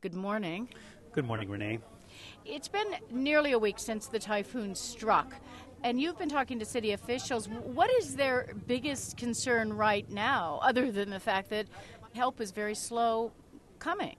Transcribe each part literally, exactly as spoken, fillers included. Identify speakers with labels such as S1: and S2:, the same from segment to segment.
S1: Good morning.
S2: Good morning, Renee.
S1: It's been nearly a week since the typhoon struck, and you've been talking to city officials. What is their biggest concern right now, other than the fact that help is very slow coming?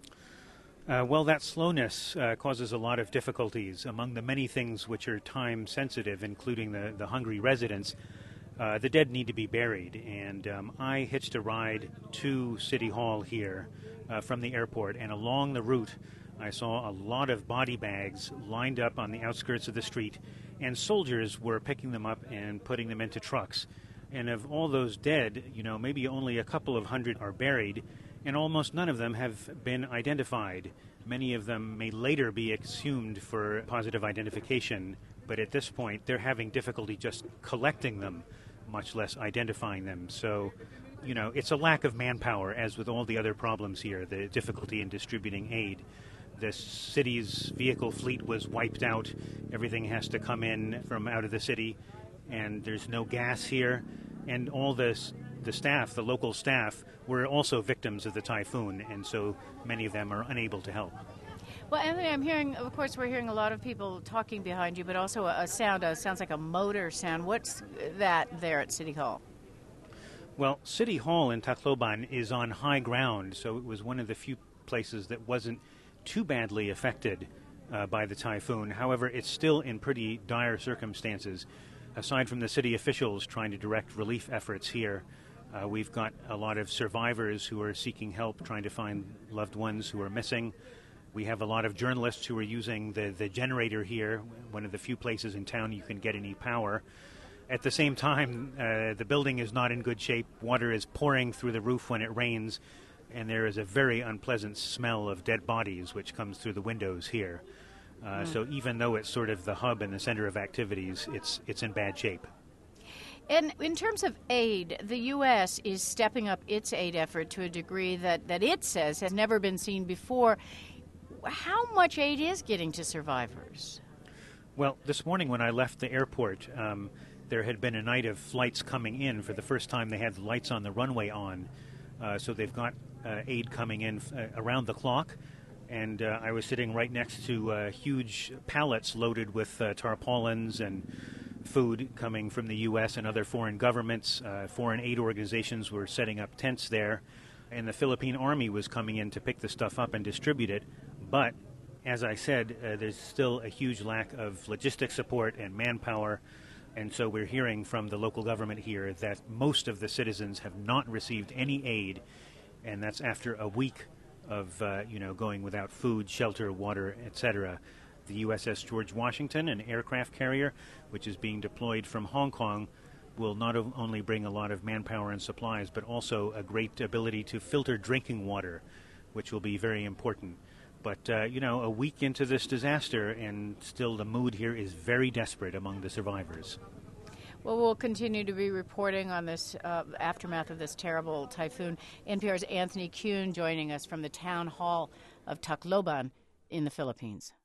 S2: Uh, well, that slowness uh, causes a lot of difficulties. Among the many things which are time sensitive, including the, the hungry residents, uh, the dead need to be buried. And um, I hitched a ride to City Hall here uh, from the airport, and along the route I saw a lot of body bags lined up on the outskirts of the street, and soldiers were picking them up and putting them into trucks. And of all those dead, you know, maybe only a couple of hundred are buried, and almost none of them have been identified. Many of them may later be exhumed for positive identification, but at this point they're having difficulty just collecting them, much less identifying them. So, you know, it's a lack of manpower, as with all the other problems here, the difficulty in distributing aid. The city's vehicle fleet was wiped out. Everything has to come in from out of the city, and there's no gas here. And all this, the staff, the local staff, were also victims of the typhoon, and so many of them are unable to help.
S1: Well, Anthony, I'm hearing, of course, we're hearing a lot of people talking behind you, but also a, a sound, uh, sounds like a motor sound. What's that there at City Hall?
S2: Well, City Hall in Tacloban is on high ground, so it was one of the few places that wasn't too badly affected uh, by the typhoon. However, it's still in pretty dire circumstances. Aside from the city officials trying to direct relief efforts here, uh, we've got a lot of survivors who are seeking help, trying to find loved ones who are missing. We have a lot of journalists who are using the, the generator here, one of the few places in town you can get any power. At the same time, uh, the building is not in good shape. Water is pouring through the roof when it rains, and there is a very unpleasant smell of dead bodies which comes through the windows here. Uh, mm. So even though it's sort of the hub and the center of activities, it's it's in bad shape.
S1: And in terms of aid, the U S is stepping up its aid effort to a degree that, that it says has never been seen before. How much aid is getting to survivors?
S2: Well, this morning when I left the airport, um, there had been a night of flights coming in. For the first time, they had the lights on the runway on. Uh, so they've got uh, aid coming in f- uh, around the clock. And uh, I was sitting right next to uh, huge pallets loaded with uh, tarpaulins and food coming from the U S and other foreign governments. Uh, foreign aid organizations were setting up tents there. And the Philippine Army was coming in to pick the stuff up and distribute it. But, as I said, uh, there's still a huge lack of logistic support and manpower. And so we're hearing from the local government here that most of the citizens have not received any aid, and that's after a week of, uh, you know, going without food, shelter, water, et cetera. The U S S George Washington, an aircraft carrier, which is being deployed from Hong Kong, will not only bring a lot of manpower and supplies, but also a great ability to filter drinking water, which will be very important. But, uh, you know, a week into this disaster, and still the mood here is very desperate among the survivors.
S1: Well, we'll continue to be reporting on this uh, aftermath of this terrible typhoon. N P R's Anthony Kuhn joining us from the town hall of Tacloban in the Philippines.